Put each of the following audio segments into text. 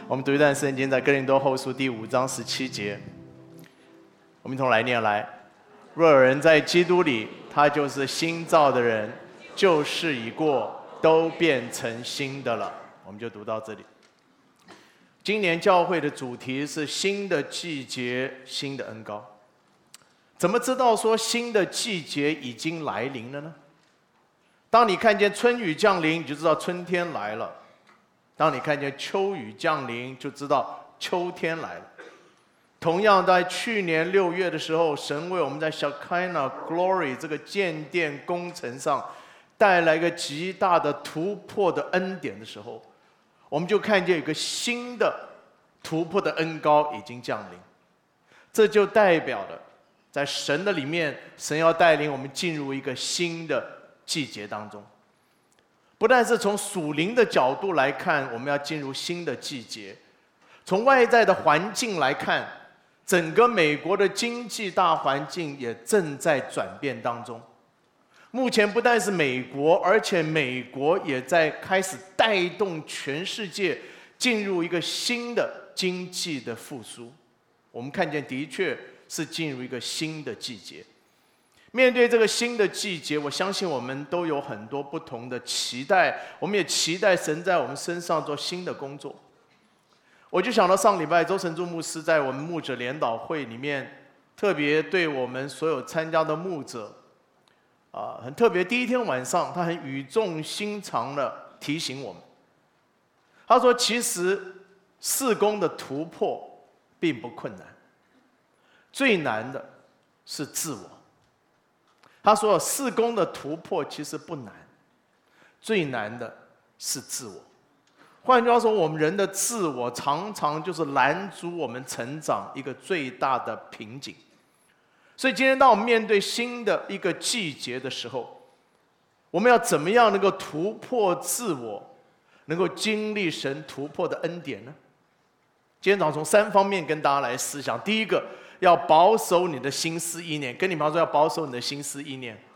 我们读一段圣经，在哥林多后书第5章17节，我们一同来念来。若有人在基督里，他就是新造的人，旧事已过，都变成新的了。我们就读到这里。今年教会的主题是新的季节，新的恩膏。怎么知道说新的季节已经来临了呢？当你看见春雨降临，你就知道春天来了；当你看见秋雨降临，就知道秋天来了。同样，在去年6月的时候，神为我们在 Shekinah Glory 这个建殿工程上带来一个极大的突破的恩典的时候，我们就看见有个新的突破的恩膏已经降临。这就代表了在神的里面，神要带领我们进入一个新的季节当中。不但是从属灵的角度来看，我们要进入新的季节；从外在的环境来看，整个美国的经济大环境也正在转变当中。目前不但是美国，而且美国也在开始带动全世界进入一个新的经济的复苏。我们看见的确是进入一个新的季节。面对这个新的季节，我相信我们都有很多不同的期待，我们也期待神在我们身上做新的工作。我就想到上礼拜周成柱牧师在我们牧者联祷会里面，特别对我们所有参加的牧者，很特别。第一天晚上，他很语重心长的提醒我们，他说：“其实事工的突破并不困难，最难的是自我。”他说：“事工的突破其实不难，最难的是自我。”换句话说，我们人的自我常常就是拦阻我们成长一个最大的瓶颈。所以今天当我们面对新的一个季节的时候，我们要怎么样能够突破自我，能够经历神突破的恩典呢？今天早上从3方面跟大家来思想。第一个，要保守你的心思意念，跟你朋友说要保守你的心思意念。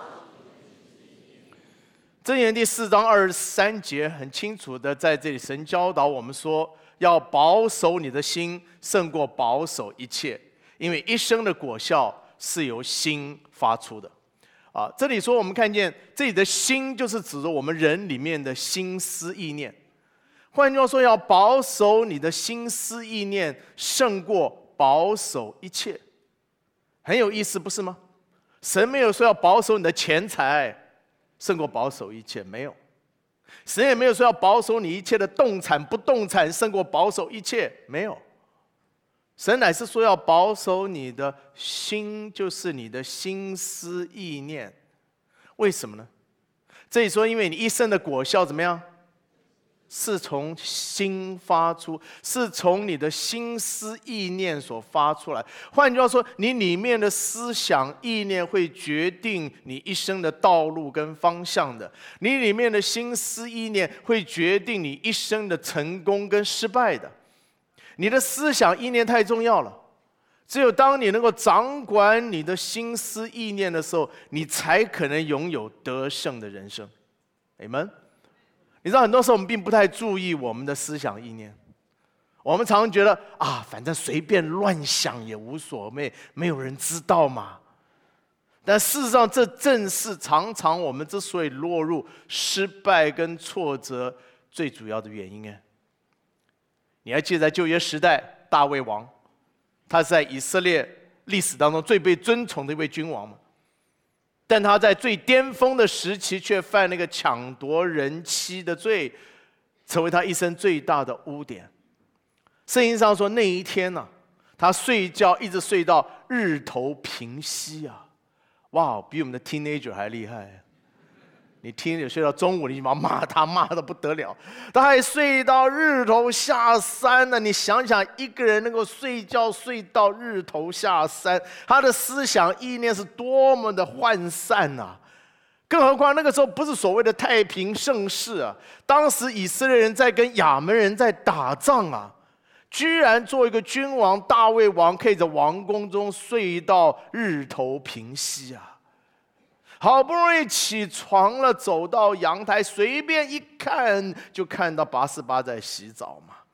箴言第4章23节很清楚的在这里，神教导我们说，要保守你的心胜过保守一切，因为一生的果效是由心发出的。这里说我们看见这里的心就是指着我们人里面的心思意念。换句话说，要保守你的心思意念胜过保守一切。很有意思，不是吗？神没有说要保守你的钱财胜过保守一切，没有。神也没有说要保守你一切的动产不动产胜过保守一切，没有。神乃是说要保守你的心，就是你的心思意念。为什么呢？这里说因为你一生的果效怎么样？是从心发出，是从你的心思意念所发出来。换句话说，你里面的思想意念会决定你一生的道路跟方向的。你里面的心思意念会决定你一生的成功跟失败的。你的思想意念太重要了，只有当你能够掌管你的心思意念的时候，你才可能拥有得胜的人生。Amen。你知道很多时候我们并不太注意我们的思想意念，我们常常觉得反正随便乱想也无所谓，没有人知道嘛。但事实上这正是常常我们之所以落入失败跟挫折最主要的原因。你还记得在旧约时代大卫王，他是在以色列历史当中最被尊崇的一位君王吗？但他在最巅峰的时期却犯那个抢夺人妻的罪，成为他一生最大的污点。圣经上说那一天他睡觉一直睡到日头平息哇，比我们的 teenager 还厉害。你teenager睡到中午，你骂他骂得不得了，他还睡到日头下山呢。你想想，一个人能够睡觉睡到日头下山，他的思想意念是多么的涣散更何况那个时候不是所谓的太平盛世当时以色列人在跟亚门人在打仗居然做一个君王大卫王可以在王宫中睡到日头平息好不容易起床了，走到阳台，随便一看就看到拔示巴在洗澡嘛。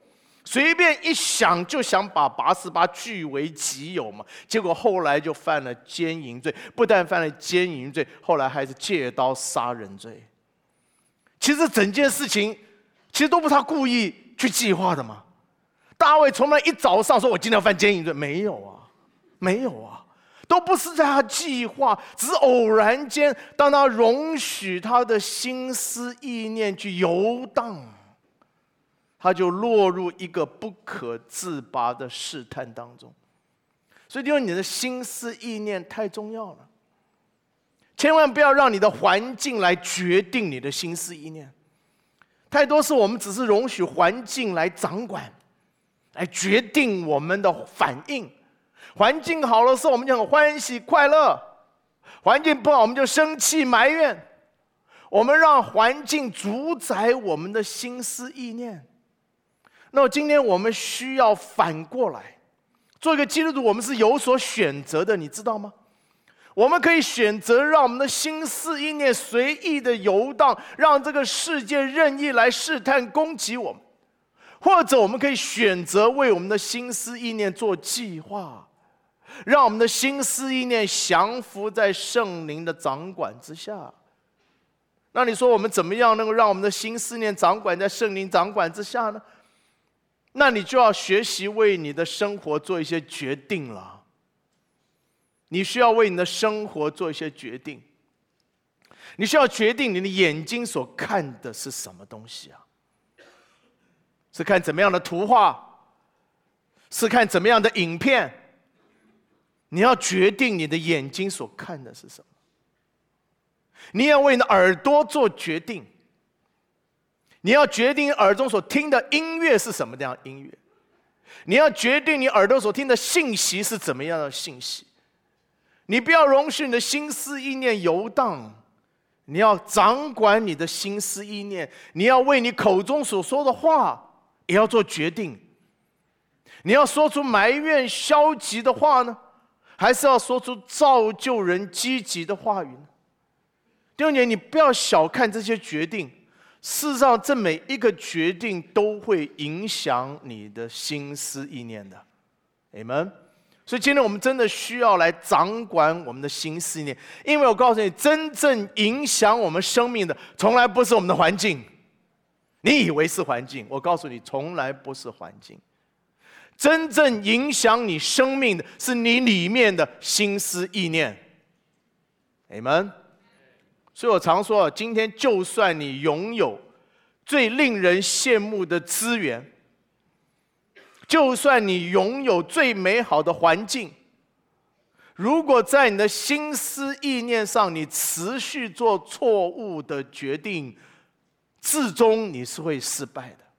随便一想就想把拔示巴据为己有嘛，结果后来就犯了奸淫罪，不但犯了奸淫罪，后来还是借刀杀人罪。其实整件事情其实都不是他故意去计划的嘛。大卫从来一早上说我今天要犯奸淫罪，没有啊，没有啊，都不是在他计划，只是偶然间，当他容许他的心思意念去游荡，他就落入一个不可自拔的试探当中。所以弟兄，你的心思意念太重要了，千万不要让你的环境来决定你的心思意念。太多是我们只是容许环境来掌管，来决定我们的反应。环境好的时候，我们就很欢喜快乐；环境不好，我们就生气埋怨。我们让环境主宰我们的心思意念。那么今天我们需要反过来，做一个基督徒，我们是有所选择的，你知道吗？我们可以选择让我们的心思意念随意的游荡，让这个世界任意来试探攻击我们，或者我们可以选择为我们的心思意念做计划，让我们的心思意念降服在圣灵的掌管之下。那你说我们怎么样能够让我们的心思念掌管在圣灵掌管之下呢？那你就要学习为你的生活做一些决定了。你需要为你的生活做一些决定。你需要决定你的眼睛所看的是什么东西啊？是看怎么样的图画？是看怎么样的影片？你要决定你的眼睛所看的是什么。你要为你的耳朵做决定。你要决定耳中所听的音乐是什么样的音乐，你要决定你耳朵所听的信息是怎么样的信息。你不要容许你的心思意念游荡，你要掌管你的心思意念。你要为你口中所说的话也要做决定。你要说出埋怨消极的话呢，还是要说出造就人积极的话语呢？弟兄姐妹，你不要小看这些决定，事实上，这每一个决定都会影响你的心思意念的。Amen。所以今天我们真的需要来掌管我们的心思意念，因为我告诉你，真正影响我们生命的，从来不是我们的环境。你以为是环境，我告诉你，从来不是环境。真正影响你生命的是你里面的心思意念。Amen。所以我常说，今天就算你拥有最令人羡慕的资源，就算你拥有最美好的环境，如果在你的心思意念上你持续做错误的决定，最终你是会失败的。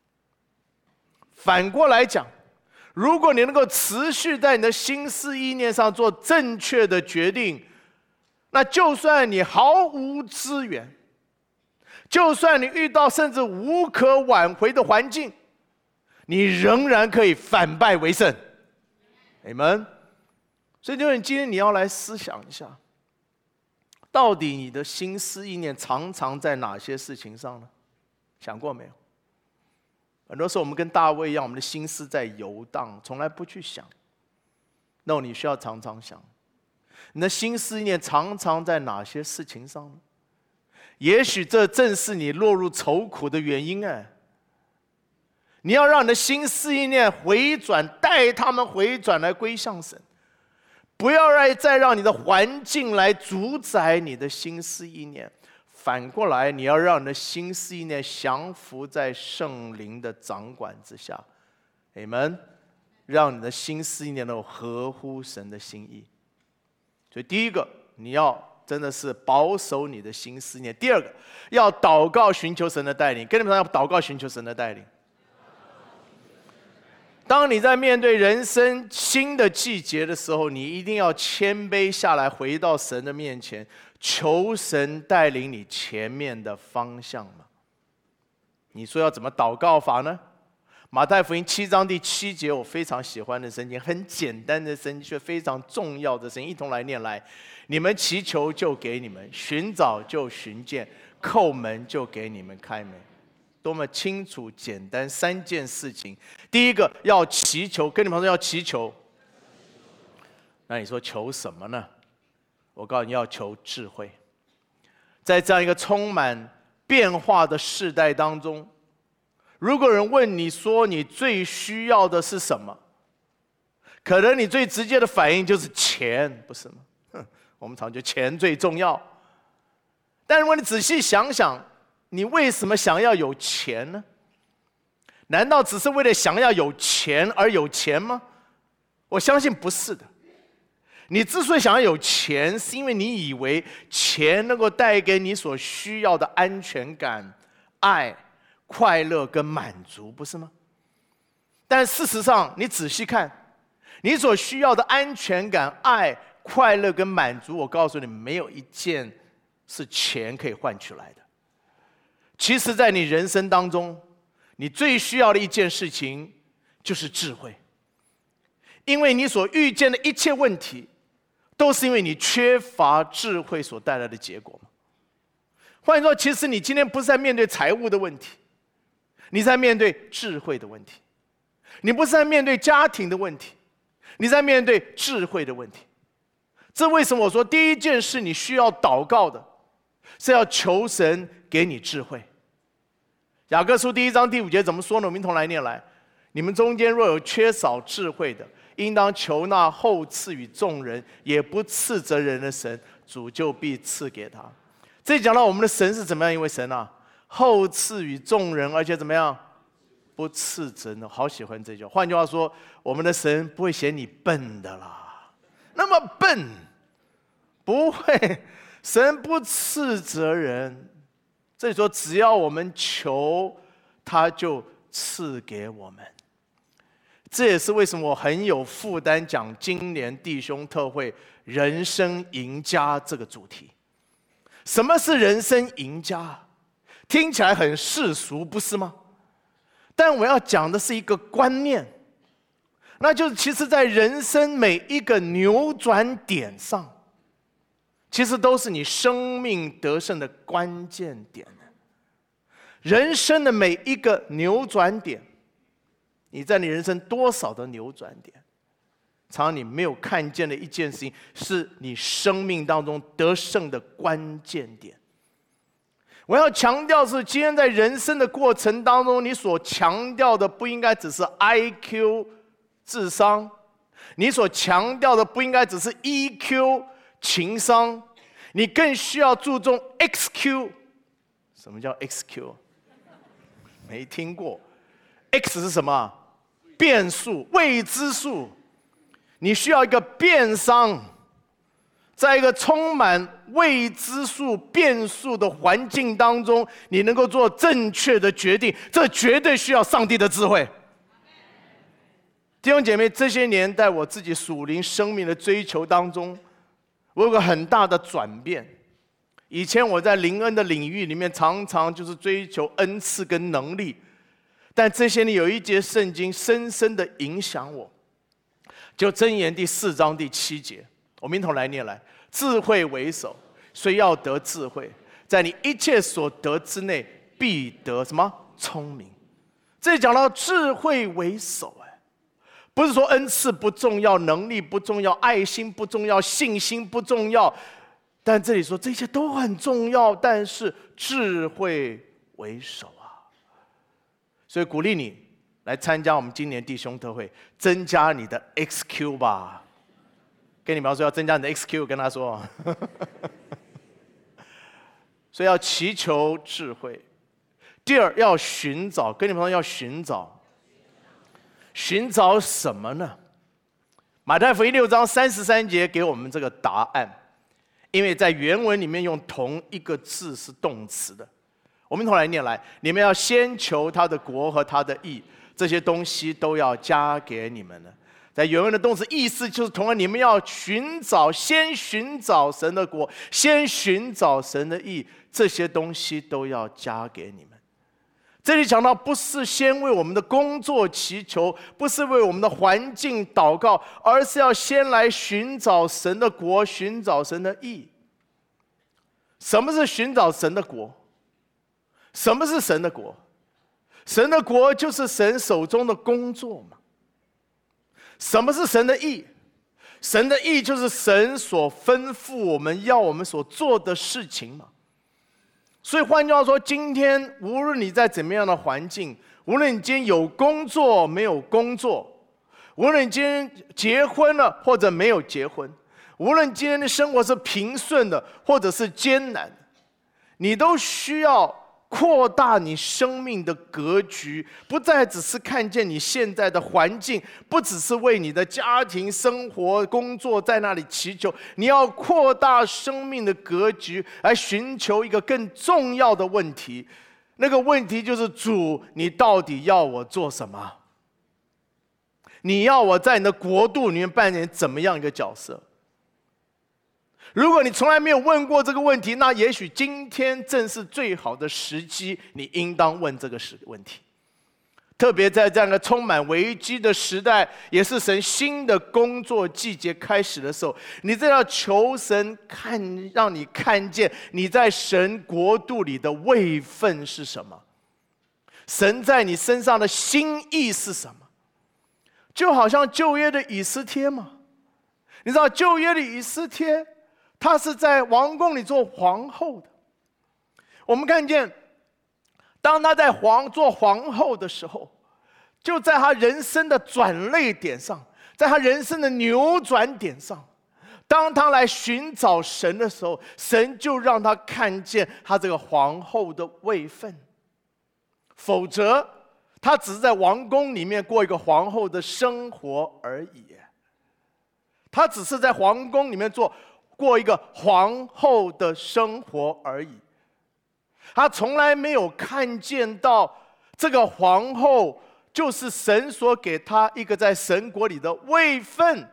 反过来讲，如果你能够持续在你的心思意念上做正确的决定，那就算你毫无资源，就算你遇到甚至无可挽回的环境，你仍然可以反败为胜。Amen。所以弟兄，今天你要来思想一下，到底你的心思意念常常在哪些事情上呢？想过没有？很多时候我们跟大卫一样，我们的心思在游荡，从来不去想。那你需要常常想，你的心思意念常常在哪些事情上呢？也许这正是你落入愁苦的原因哎。你要让你的心思意念回转，带他们回转来归向神，不要再让你的环境来主宰你的心思意念。反过来，你要让你的心思意念降服在圣灵的掌管之下。Amen。让你的心思意念能够合乎神的心意。所以第一个，你要真的是保守你的心思念。第二个，要祷告寻求神的带领。跟你们说，要祷告寻求神的带领。当你在面对人生新的季节的时候，你一定要谦卑下来，回到神的面前，求神带领你前面的方向嘛。你说要怎么祷告法呢？马太福音7章第7节，我非常喜欢的圣经，很简单的圣经，却非常重要的圣经，一同来念来。你们祈求就给你们，寻找就寻见，叩门就给你们开门。 多么清楚简单3件事情。第一个要祈求，跟你们说要祈求。那你说求什么呢？我告诉你要求智慧。在这样一个充满变化的世代当中，如果有人问你说你最需要的是什么，可能你最直接的反应就是钱，不是吗？我们常觉得钱最重要。但如果你仔细想想，你为什么想要有钱呢？难道只是为了想要有钱而有钱吗？我相信不是的。你之所以想要有钱，是因为你以为钱能够带给你所需要的安全感、爱、快乐跟满足，不是吗？但事实上，你仔细看，你所需要的安全感、爱、快乐跟满足，我告诉你，没有一件是钱可以换取来的。其实在你人生当中，你最需要的一件事情就是智慧，因为你所遇见的一切问题都是因为你缺乏智慧所带来的结果嘛。换句话说，其实你今天不是在面对财务的问题，你在面对智慧的问题。你不是在面对家庭的问题，你在面对智慧的问题。这为什么我说第一件事你需要祷告的是要求神给你智慧。雅各书1章第5节怎么说呢？我们一同来念来。你们中间若有缺少智慧的，应当求那后赐予众人也不斥责人的神，主就必赐给他。这里讲到我们的神是怎么样一位神啊？后赐予众人，而且怎么样？不斥责呢？好喜欢这句话。换句话说，我们的神不会嫌你笨的啦，那么笨，不会，神不斥责人。这里说，只要我们求，他就赐给我们。这也是为什么我很有负担讲今年弟兄特会人生赢家这个主题。什么是人生赢家？听起来很世俗，不是吗？但我要讲的是一个观念，那就是其实在人生每一个扭转点上，其实都是你生命得胜的关键点。人生的每一个扭转点，你在你人生多少的扭转点，常常你没有看见的一件事情，是你生命当中得胜的关键点。我要强调是，今天在人生的过程当中，你所强调的不应该只是 IQ 智商，你所强调的不应该只是 EQ 情商，你更需要注重 XQ。 什么叫 XQ？ 没听过。 X 是什么？变数、未知数。你需要一个变商，在一个充满未知数、变数的环境当中，你能够做正确的决定，这绝对需要上帝的智慧。弟兄姐妹，这些年在我自己属灵生命的追求当中，我有个很大的转变。以前我在灵恩的领域里面，常常就是追求恩赐跟能力，但这些年有一节圣经深深的影响我，就箴言第4章第7节，我们一同来念来。智慧为首，虽要得智慧，在你一切所得之内，必得什么？聪明。这里讲到智慧为首，不是说恩赐不重要，能力不重要，爱心不重要，信心不重要，但这里说这些都很重要，但是智慧为首啊。所以鼓励你来参加我们今年弟兄特会，增加你的 XQ 吧。跟你们说要增加你的 XQ， 跟他说。所以要祈求智慧。第二，要寻找，跟你们说要寻找。寻找什么呢？马太福音6章33节给我们这个答案，因为在原文里面用同一个字是动词的。我们一同来念来，你们要先求他的国和他的义，这些东西都要加给你们了。在原文的动词意思就是同样，你们要寻找，先寻找神的国，先寻找神的义，这些东西都要加给你们。这里讲到，不是先为我们的工作祈求，不是为我们的环境祷告，而是要先来寻找神的国，寻找神的义。什么是寻找神的国？什么是神的国？ 神的国就是神手中的工作嘛。什么是神的义？神的义就是神所吩咐我们要我们所做的事情嘛。所以换句话说，今天无论你在怎么样的环境，无论你今天有工作没有工作，无论你今天结婚了或者没有结婚，无论今天的生活是平顺的或者是艰难，你都需要扩大你生命的格局，不再只是看见你现在的环境，不只是为你的家庭、生活、工作在那里祈求，你要扩大生命的格局，来寻求一个更重要的问题。那个问题就是：主，你到底要我做什么？你要我在你的国度里面扮演怎么样一个角色？如果你从来没有问过这个问题，那也许今天正是最好的时机，你应当问这个问题。特别在这样一个充满危机的时代，也是神新的工作季节开始的时候，你正要求神让你看见你在神国度里的位分是什么，神在你身上的心意是什么。就好像旧约的以斯帖嘛，你知道旧约的以斯帖，她是在王宫里做皇后的。我们看见，当她在做皇后的时候，就在她人生的转捩点上，在她人生的扭转点上，当她来寻找神的时候，神就让她看见她这个皇后的位分。否则她只是在王宫里面过一个皇后的生活而已，她只是在皇宫里面过一个皇后的生活而已。她从来没有看见到这个皇后就是神所给她一个在神国里的位分，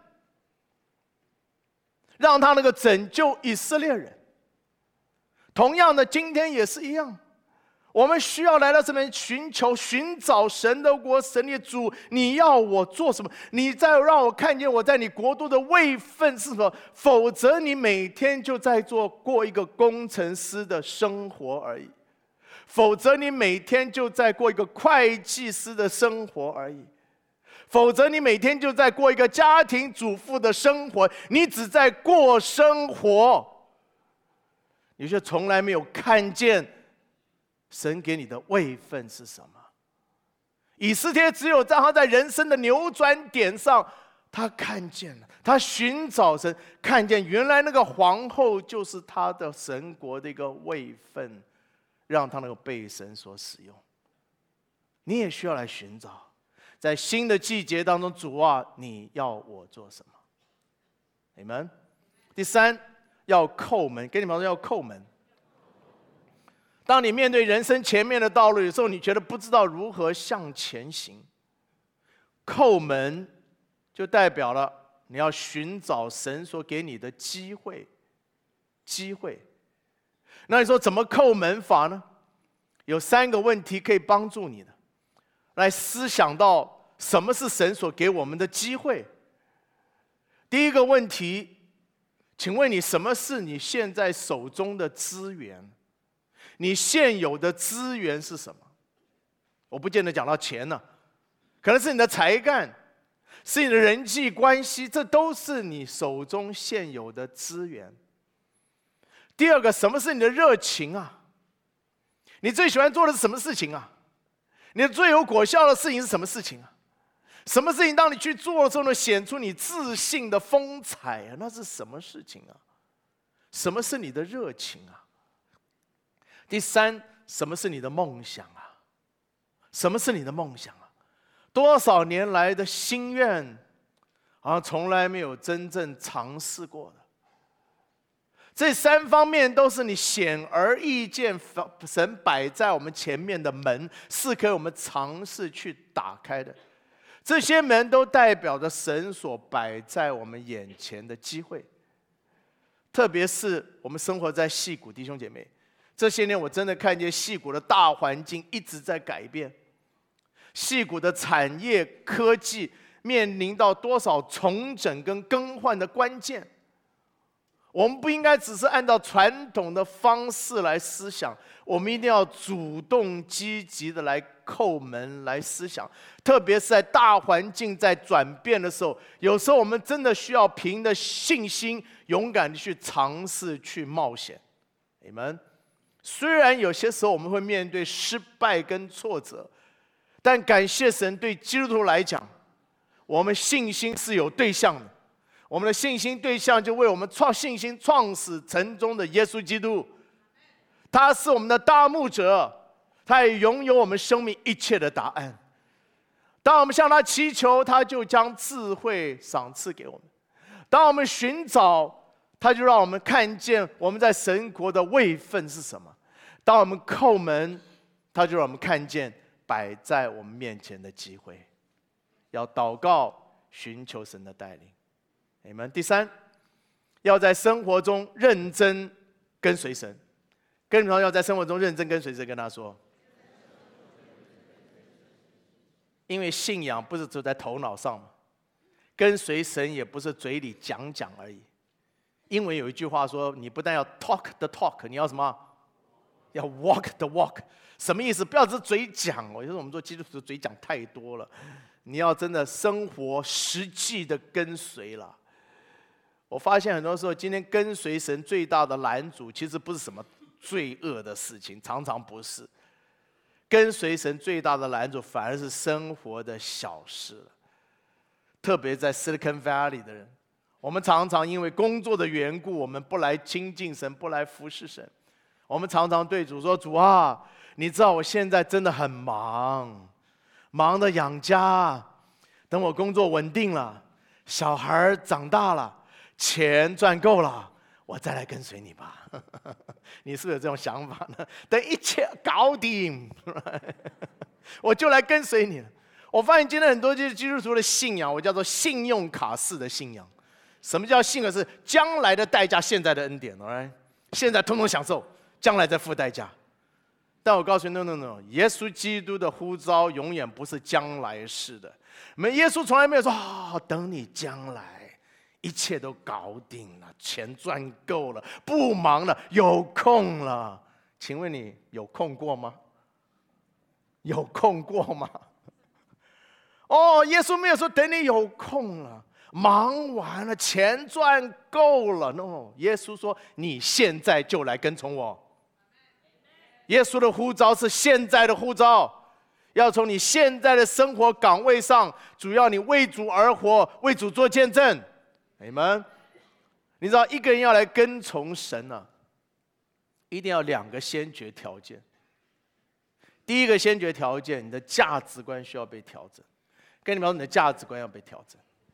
让她能够拯救以色列人。同样的，今天也是一样，我们需要来到这边寻找神的国，神的主，你要我做什么？你再让我看见我在你国度的位分是什么？否则你每天就在过一个工程师的生活而已，否则你每天就在过一个会计师的生活而已，否则你每天就在过一个家庭主妇的生活，你只在过生活，你却从来没有看见神给你的位分是什么。以斯帖只有在他在人生的扭转点上，他看见了，他寻找神，看见原来那个皇后就是他的神国的一个位分，让他能够被神所使用。你也需要来寻找，在新的季节当中，主啊，你要我做什么？你们第三，要叩门。跟你们说，要叩门。当你面对人生前面的道路，有时候你觉得不知道如何向前行，叩门就代表了你要寻找神所给你的机会。那你说怎么叩门法呢？有3个问题可以帮助你的，来思想到什么是神所给我们的机会。第一个问题，请问你什么是你现在手中的资源？你现有的资源是什么？我不见得讲到钱呢，可能是你的才干，是你的人际关系，这都是你手中现有的资源。第二个，什么是你的热情啊？你最喜欢做的是什么事情啊？你最有果效的事情是什么事情啊？什么事情当你去做的时候呢，显出你自信的风采啊？那是什么事情啊？什么是你的热情啊？第三，什么是你的梦想啊？什么是你的梦想啊？多少年来的心愿，好像从来没有真正尝试过的。这3方面都是你显而易见，神摆在我们前面的门，是可以我们尝试去打开的。这些门都代表着神所摆在我们眼前的机会。特别是我们生活在矽谷，弟兄姐妹，这些年我真的看见矽谷的大环境一直在改变，矽谷的产业科技面临到多少重整跟更换的关键。 我们不应该只是按照传统的方式来思想，我们一定要主动积极的来叩门来思想。特别是在大环境在转变的时候，有时候我们真的需要凭着信心，勇敢的去尝试、去冒险。你们虽然有些时候我们会面对失败跟挫折，但感谢神，对基督徒来讲，我们信心是有对象的。我们的信心对象就为我们信心创始成终的耶稣基督，他是我们的大牧者，他也拥有我们生命一切的答案。当我们向他祈求，他就将智慧赏赐给我们；当我们寻找，他就让我们看见我们在神国的位分是什么；当我们叩门，他就让我们看见摆在我们面前的机会。要祷告，寻求神的带领。你们第三，要在生活中认真跟随神。跟你们说，要在生活中认真跟随神，跟他说，因为信仰不是只在头脑上嘛，跟随神也不是嘴里讲讲而已。英文有一句话说，你不但要 talk the talk， 你要什么？要 walk the walk。什么意思？不要只是嘴讲。我觉得我们做基督徒嘴讲太多了，你要真的生活实际的跟随了。我发现很多时候，今天跟随神最大的拦阻，其实不是什么罪恶的事情，常常不是。跟随神最大的拦阻，反而是生活的小事了。特别在 Silicon Valley 的人，我们常常因为工作的缘故，我们不来亲近神，不来服侍神。我们常常对主说：“主啊，你知道我现在真的很忙，忙着养家。等我工作稳定了，小孩长大了。”钱赚够了，我再来跟随你吧。你是不是有这种想法呢？等一切搞定，我就来跟随你了。我发现今天很多基督徒的信仰，我叫做信用卡式的信仰。什么叫信仰？是将来的代价，现在的恩典。现在通通享受，将来再付代价。但我告诉你 ，no， 耶稣基督的呼召永远不是将来式的。耶稣从来没有说等你将来。一切都搞定了，钱赚够了，不忙了，有空了。请问你有空过吗？有空过吗？耶稣没有说等你有空了，忙完了，钱赚够了。No， 耶稣说你现在就来跟从我。耶稣的呼召是现在的呼召，要从你现在的生活岗位上，主要你为主而活，为主做见证。你们，你知道一个人要来跟从神呢，一定要两个先决条件。第一个先决条件，你的价值观需要被调整。跟你们说，你的价值观要被调整。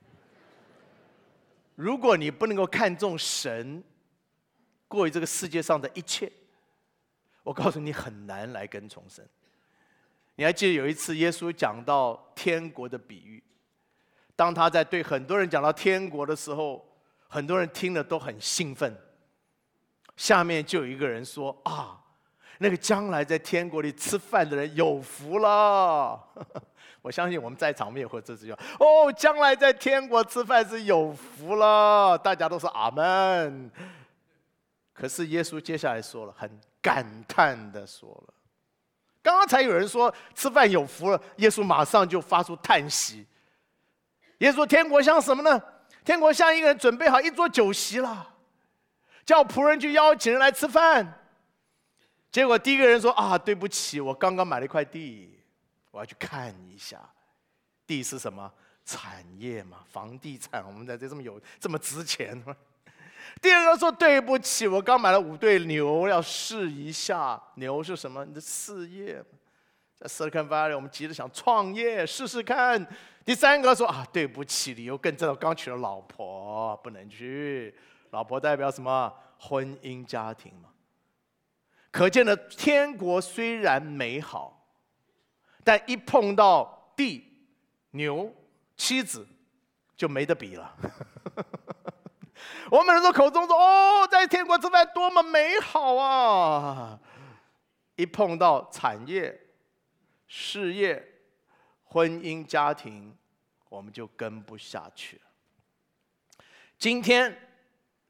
如果你不能够看重神，过于这个世界上的一切，我告诉你，很难来跟从神。你还记得有一次耶稣讲到天国的比喻？当他在对很多人讲到天国的时候，很多人听了都很兴奋。下面就有一个人说：“那个将来在天国里吃饭的人有福了。”我相信我们在场面会这句话：“将来在天国吃饭是有福了。”大家都说阿们。可是耶稣接下来说了，很感叹的说了。刚刚才有人说吃饭有福了，耶稣马上就发出叹息。耶稣说：“天国像什么呢？天国像一个人准备好一桌酒席了，叫仆人去邀请人来吃饭。结果第一个人说：对不起，我刚刚买了一块地，我要去看一下。地是什么？产业嘛，房地产，我们在这这么值钱。第二个说：对不起，我刚买了5对牛，要试一下。牛是什么？你的事业。在 Silicon Valley， 我们急着想创业试试看。第三个说：对不起，理由更正，我刚娶了老婆，不能去。老婆代表什么？婚姻家庭嘛。可见的天国虽然美好，但一碰到地、牛、妻子，就没得比了。我们很多口中说：在天国吃饭多么美好啊！一碰到产业、事业、婚姻家庭，我们就跟不下去了。今天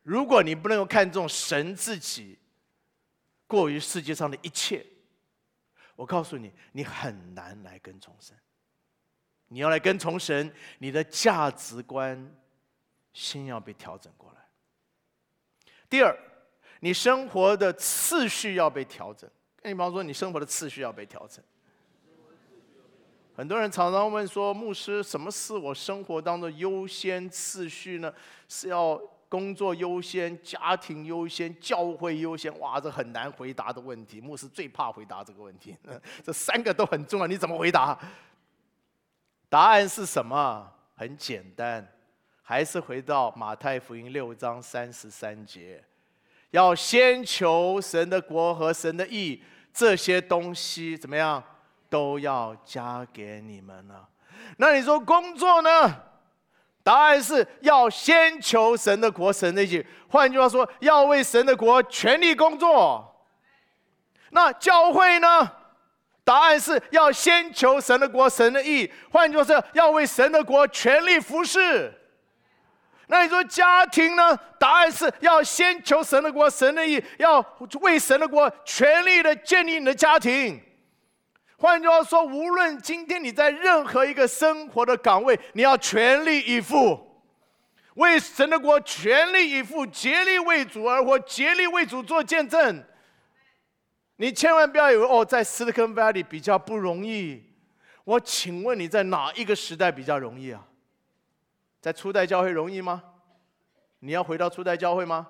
如果你不能够看重神自己，过于世界上的一切，我告诉你，你很难来跟从神。你要来跟从神，你的价值观先要被调整过来。第二，你生活的次序要被调整。跟你比方说，你生活的次序要被调整。很多人常常问说，牧师，什么是我生活当中优先次序呢？是要工作优先、家庭优先、教会优先？哇，这很难回答的问题。牧师最怕回答这个问题。这三个都很重要，你怎么回答？答案是什么？很简单，还是回到马太福音6章33节，要先求神的国和神的义，这些东西怎么样，都要加给你们了。那你说工作呢？答案是要先求神的国、神的义。换句话说，要为神的国全力工作。那教会呢？答案是要先求神的国、神的义。换句话说，要为神的国全力服侍。那你说家庭呢？答案是要先求神的国、神的义，要为神的国全力的建立你的家庭。换句话说，无论今天你在任何一个生活的岗位，你要全力以赴，为神的国全力以赴，竭力为主而活，竭力为主做见证。你千万不要以为在 Silicon Valley 比较不容易。我请问你在哪一个时代比较容易啊？在初代教会容易吗？你要回到初代教会吗？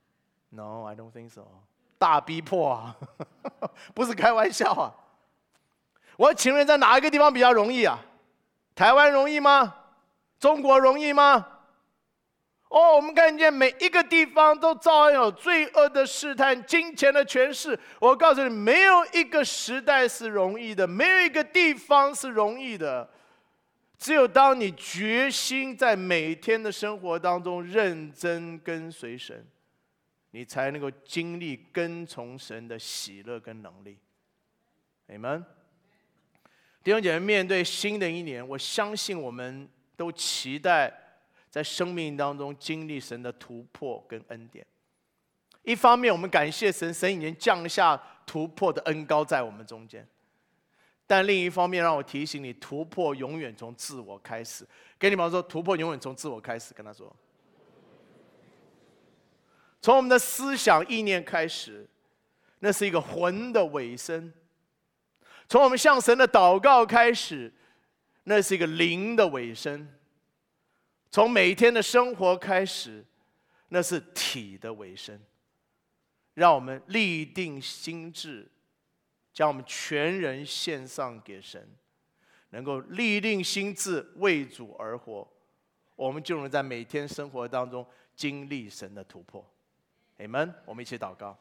No, I don't think so。 大逼迫啊，不是开玩笑啊。我请问在哪一个地方比较容易啊？台湾容易吗？中国容易吗？我们看见每一个地方都照样有罪恶的试探、金钱的权势。我告诉你，没有一个时代是容易的，没有一个地方是容易的。只有当你决心在每天的生活当中认真跟随神，你才能够经历跟从神的喜乐跟能力。Amen。弟兄姐妹，面对新的一年，我相信我们都期待在生命当中经历神的突破跟恩典。一方面，我们感谢神，神已经降下突破的恩膏在我们中间；但另一方面，让我提醒你，突破永远从自我开始。跟你们说，突破永远从自我开始。跟他说，从我们的思想意念开始，那是一个魂的尾声；从我们向神的祷告开始，那是一个灵的尾声；从每天的生活开始，那是体的尾声。让我们立定心志，将我们全人献上给神，能够立定心志为主而活，我们就能在每天生活当中经历神的突破。Amen。我们一起祷告。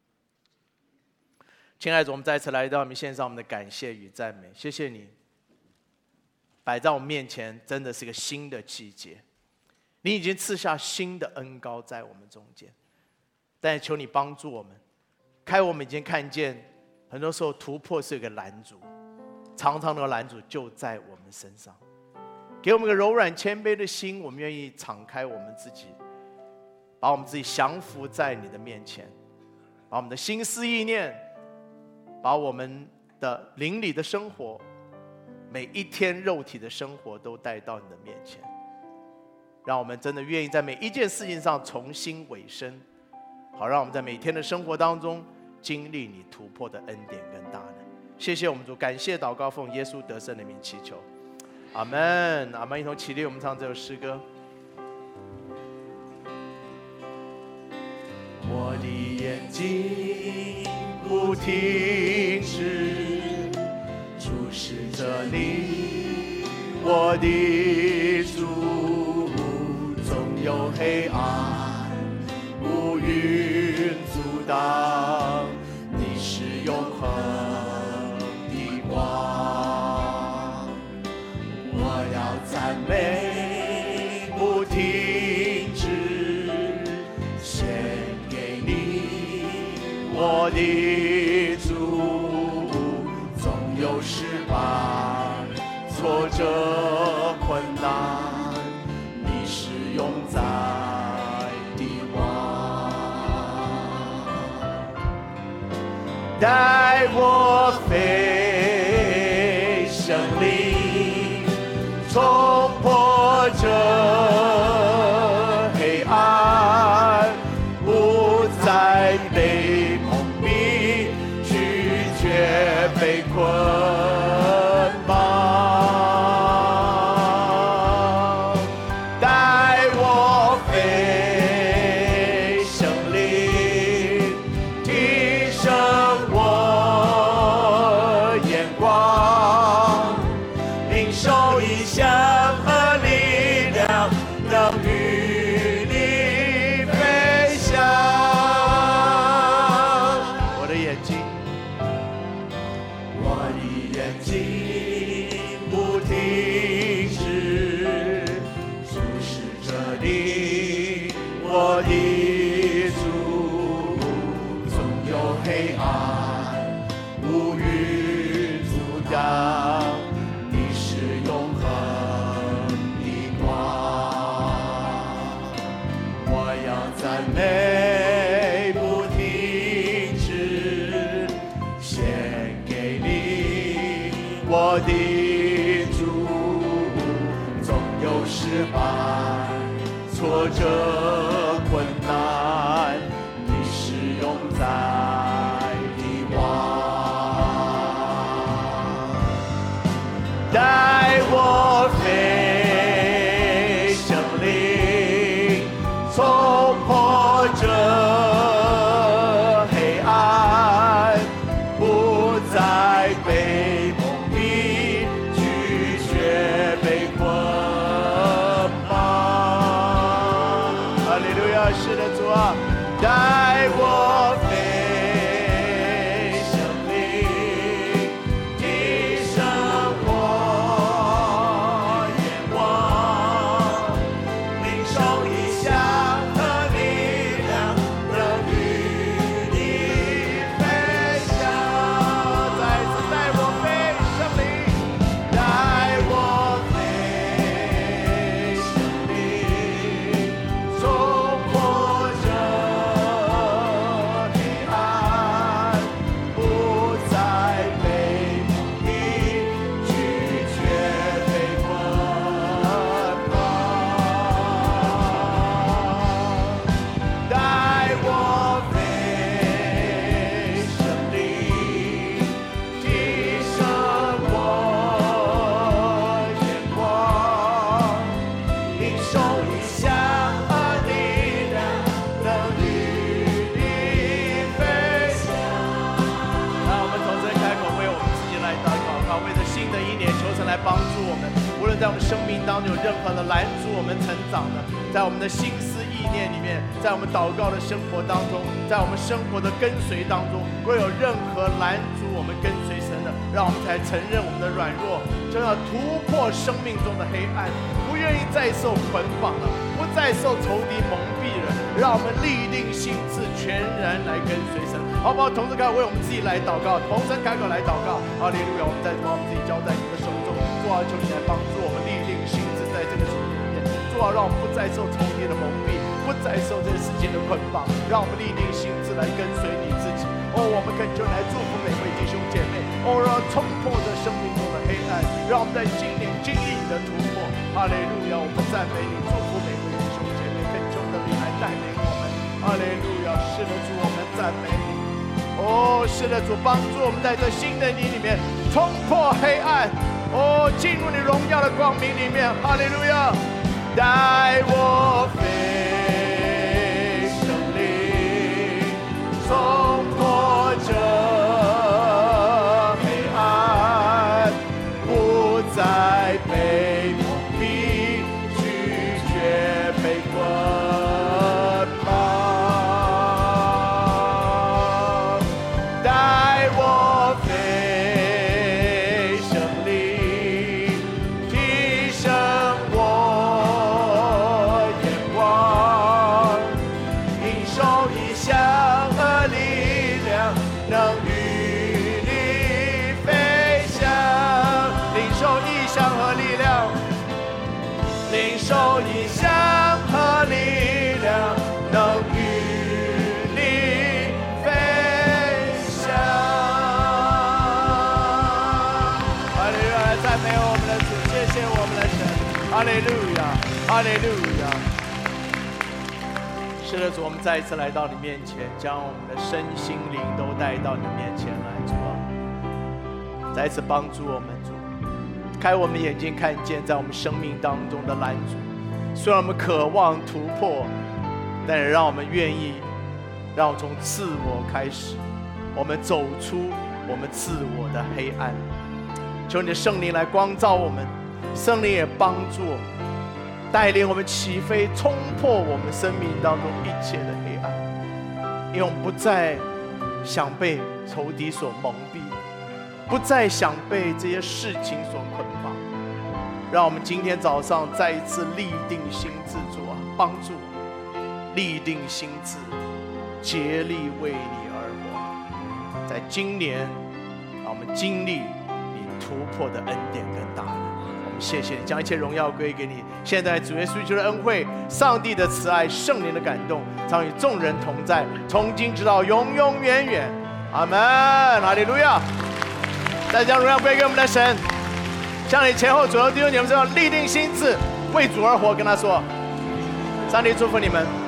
亲爱的主，我们再次来到我们献上我们的感谢与赞美。谢谢你摆在我们面前，真的是一个新的季节。你已经赐下新的恩膏在我们中间，但求你帮助我们，我们已经看见很多时候突破是一个拦阻，常常那个拦阻就在我们身上。给我们个柔软谦卑的心，我们愿意敞开我们自己，把我们自己降服在你的面前，把我们的心思意念，把我们的灵里的生活，每一天肉体的生活都带到你的面前，让我们真的愿意在每一件事情上重新委身，好让我们在每天的生活当中经历你突破的恩典跟大能。谢谢我们主，感谢祷告奉耶稣得胜的名祈求，阿们，阿们。一同起立，我们唱这首诗歌。我的眼睛不停止注视着你，我的主，总有黑暗乌云阻挡，你是永恒的光。我要赞美不停止献给你，我的主，总有失败挫折困难，你是永在的王。 带我飞，圣灵冲破这黑暗，不再被蒙蔽，拒绝被捆绑。带我飞，圣灵提升我眼光，领受异象和力量，能与你飞翔。我的眼睛不停止注视着你，我的主，总有黑暗无云阻挡，你是永恒的光。我要赞美不停止献给你，我的主，总有失败挫折困难，你是永在的王。带我飞，圣灵冲破这黑暗，不再被蒙蔽，拒绝被捆绑。哈利路亚！是的，主啊，带我飞，圣灵提升我眼光，领受异象和力量，能与你飞翔。再次带我飞，圣灵，带我飞，圣灵冲破这黑暗，不再被蒙蔽，拒绝被捆绑。带我飞，圣灵提升我眼光，领受异象和力量，能与你飞翔。让我们同声开口，为我们自己来祷告，为着新的一年，求神来帮助我们。无论在我们生命当中有任何的拦阻我们成长的，在我们的心思意念里面，在我们祷告的生活当中，在我们生活的跟随当中，若有任何拦阻我们跟随神的，让我们才承认我们的软弱，就要突破生命中的黑暗，不愿意再受捆绑了，不再受仇敌蒙蔽了，让我们立定心志，全然来跟随神。好不好？同时开始为我们自己来祷告，同声开口来祷告。哈利路亚！我们再把我们自己交在你的手中，主啊，求你来帮助我们立定心志，在这个主里面，主啊，让我们不再受仇敌的蒙蔽，不再受这个世界的捆绑，让我们立定心志来跟随你自己。哦，我们恳求来祝福每位弟兄姐妹，哦，让冲破这生命中的黑暗，让我们在今年经历你的突破。哈利路亚！我们赞美你，祝福每位弟兄姐妹，恳求的你来带领我们。哈利路亚！是的，主，我们赞美你。哦，是的，主，帮助我们在这新的你里面冲破黑暗，哦，进入你荣耀的光明里面。哈利路亚！带我飞，圣灵冲破这黑暗，不再被蒙蔽，拒绝被捆绑。带我飞，圣灵提升我眼光，领受异象和力量，能与你飞翔。领受异象和力量，领受异象和力量，能与你飞翔。 哈利路亚，哈利路亚。是的，主，我们再一次来到你面前，将我们的身心灵都带到你的面前来，主啊，再一次帮助我们，主，开我们的眼睛，看见在我们生命当中的拦阻。虽然我们渴望突破，但也让我们愿意，让我们从自我开始，我们走出我们自我的黑暗。求你的圣灵来光照我们，圣灵也帮助我们，带领我们起飞，冲破我们生命当中一切的黑暗。因为我们不再想被仇敌所蒙蔽，不再想被这些事情所捆绑。让我们今天早上再一次立定心志，主啊，帮助我们立定心志，竭力为你而活。在今年，让我们经历你突破的恩典跟大能。我们谢谢你，将一切荣耀归给你。现在主耶稣基督的恩惠、上帝的慈爱、圣灵的感动，常与众人同在，从今直到永永远远。阿门，哈利路亚。再将荣耀归给我们的神。向你前后左右弟兄姐妹说，立定心志，为主而活。跟他说，上帝祝福你们。